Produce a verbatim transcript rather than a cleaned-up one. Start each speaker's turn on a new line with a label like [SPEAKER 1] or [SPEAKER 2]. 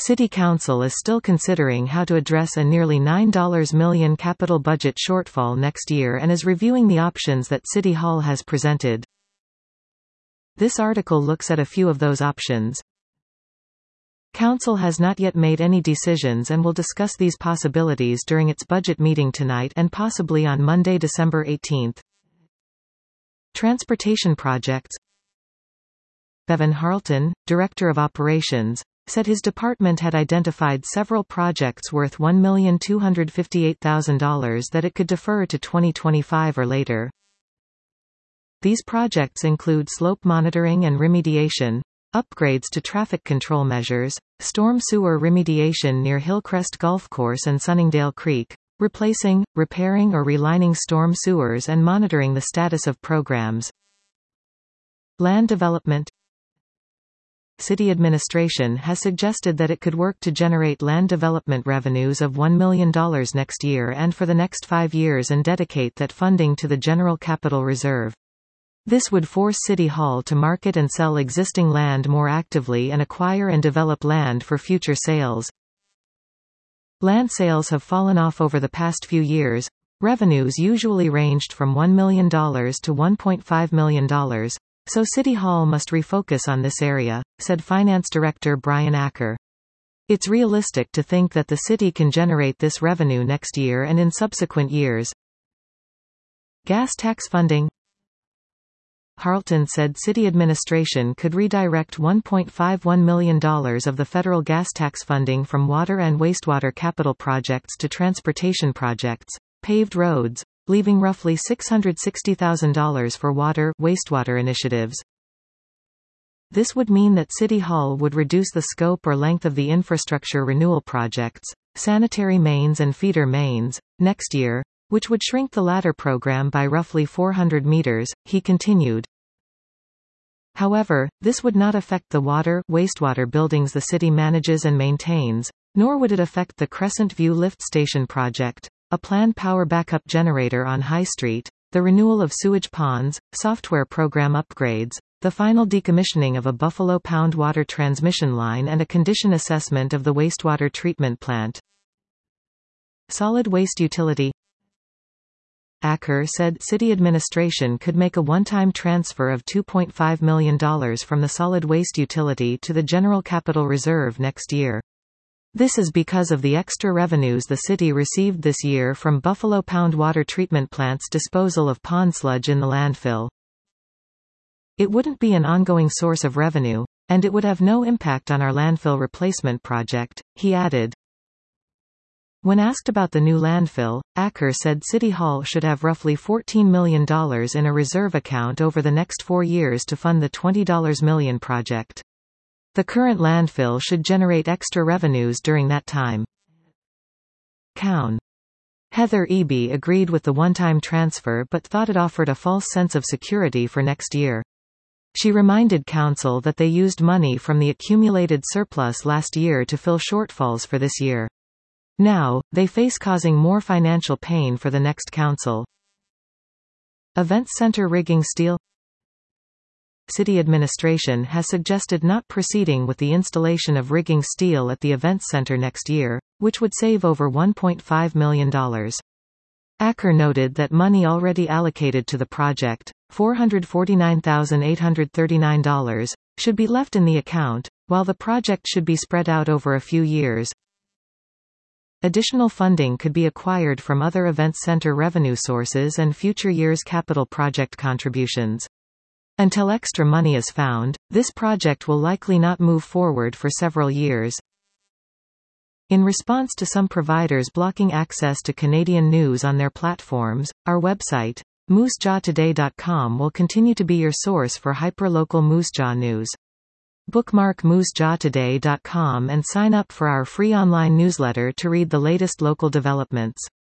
[SPEAKER 1] City Council is still considering how to address a nearly nine million dollars capital budget shortfall next year and is reviewing the options that City Hall has presented. This article looks at a few of those options. Council has not yet made any decisions and will discuss these possibilities during its budget meeting tonight and possibly on Monday, December eighteenth. Transportation projects. Bevan Harlton, Director of Operations, said his department had identified several projects worth one million two hundred fifty-eight thousand dollars that it could defer to twenty twenty-five or later. These projects include slope monitoring and remediation, upgrades to traffic control measures, storm sewer remediation near Hillcrest Golf Course and Sunningdale Creek, replacing, repairing or relining storm sewers and monitoring the status of programs. Land development. City administration has suggested that it could work to generate land development revenues of one million dollars next year and for the next five years and dedicate that funding to the General Capital Reserve. This would force City Hall to market and sell existing land more actively and acquire and develop land for future sales. Land sales have fallen off over the past few years. Revenues usually ranged from one million dollars to one point five million dollars, so City Hall must refocus on this area, said Finance Director Brian Acker. It's realistic to think that the city can generate this revenue next year and in subsequent years. Gas tax funding. Harlton said city administration could redirect one point five one million dollars of the federal gas tax funding from water and wastewater capital projects to transportation projects, paved roads, leaving roughly six hundred sixty thousand dollars for water, wastewater initiatives. This would mean that City Hall would reduce the scope or length of the infrastructure renewal projects, sanitary mains and feeder mains, next year, which would shrink the latter program by roughly four hundred meters, he continued. However, this would not affect the water, wastewater buildings the city manages and maintains, nor would it affect the Crescent View Lift Station project, a planned power backup generator on High Street, the renewal of sewage ponds, software program upgrades, the final decommissioning of a Buffalo Pound water transmission line and a condition assessment of the wastewater treatment plant. Solid waste utility. Acker said city administration could make a one-time transfer of two point five million dollars from the solid waste utility to the General Capital Reserve next year. This is because of the extra revenues the city received this year from Buffalo Pound water treatment plant's disposal of pond sludge in the landfill. It wouldn't be an ongoing source of revenue, and it would have no impact on our landfill replacement project, he added. When asked about the new landfill, Acker said City Hall should have roughly fourteen million dollars in a reserve account over the next four years to fund the twenty million dollars project. The current landfill should generate extra revenues during that time. Cown. Heather Eby agreed with the one-time transfer but thought it offered a false sense of security for next year. She reminded Council that they used money from the accumulated surplus last year to fill shortfalls for this year. Now, they face causing more financial pain for the next council. Events Center rigging steel. City administration has suggested not proceeding with the installation of rigging steel at the Events Center next year, which would save over one point five million dollars. Acker noted that money already allocated to the project, four hundred forty-nine thousand eight hundred thirty-nine dollars, should be left in the account, while the project should be spread out over a few years. Additional funding could be acquired from other Events Center revenue sources and future years' capital project contributions. Until extra money is found, this project will likely not move forward for several years. In response to some providers blocking access to Canadian news on their platforms, our website, moose jaw today dot com will continue to be your source for hyperlocal Moose Jaw news. Bookmark moose jaw today dot com and sign up for our free online newsletter to read the latest local developments.